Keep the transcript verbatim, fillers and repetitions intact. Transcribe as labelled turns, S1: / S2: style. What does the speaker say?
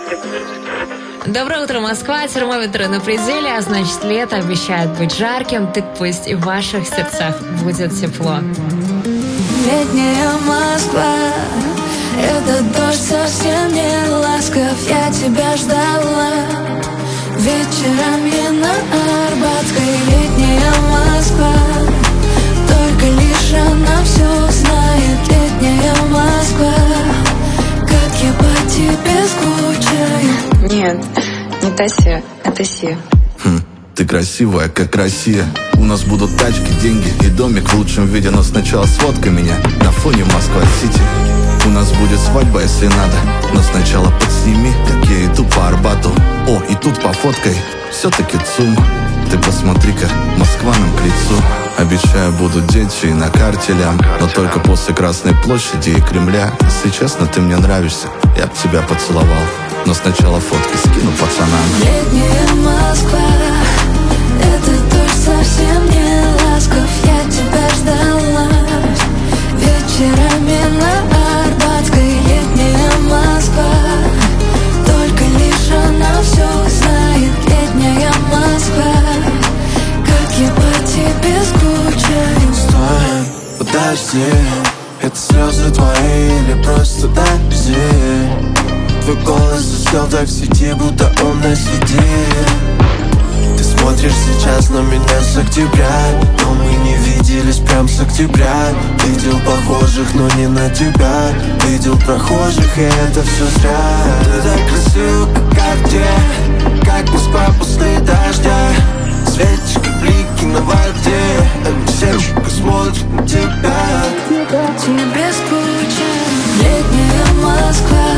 S1: Доброе утро, Москва. Термометры на пределе, а значит, лето обещает быть жарким. Так пусть и в ваших сердцах будет тепло.
S2: Летняя Москва, этот дождь совсем не ласков. Я тебя ждала вечерами на Арбатской. Летняя Москва, только лишь она все знает. Летняя Москва, как я по тебе скучаю.
S3: Нет, не Тася, это Сия.
S4: Хм, ты красивая, как Россия. У нас будут тачки, деньги и домик в лучшем виде. Но сначала сфоткай меня на фоне Москва-Сити. У нас будет свадьба, если надо, но сначала подсними, как я иду по Арбату. О, и тут пофоткай, все-таки ЦУМ. Ты посмотри-ка, Москва нам к лицу. Обещаю, будут дети и на карте лям, но только после Красной площади и Кремля. Если честно, ты мне нравишься, я б тебя поцеловал, но сначала фотки скину пацанам.
S2: Летняя Москва, этот дождь совсем не ласков. Я тебя ждала вечерами на Арбатской. Летняя Москва, только лишь она все знает. Летняя Москва, как я по тебе скучаю.
S5: Стой, подожди, это слезы твои или просто дожди? Твой голос засел так в сети, будто он на си ди. Ты смотришь сейчас на меня с октября, но мы не виделись прям с октября. Видел похожих, но не на тебя. Видел прохожих, и это все зря. Ты так красива, как карте, как Москва после дождя. Светишь, как блики на воде, они все смотрят на тебя.
S2: Тебе скучаю. Летняя Москва,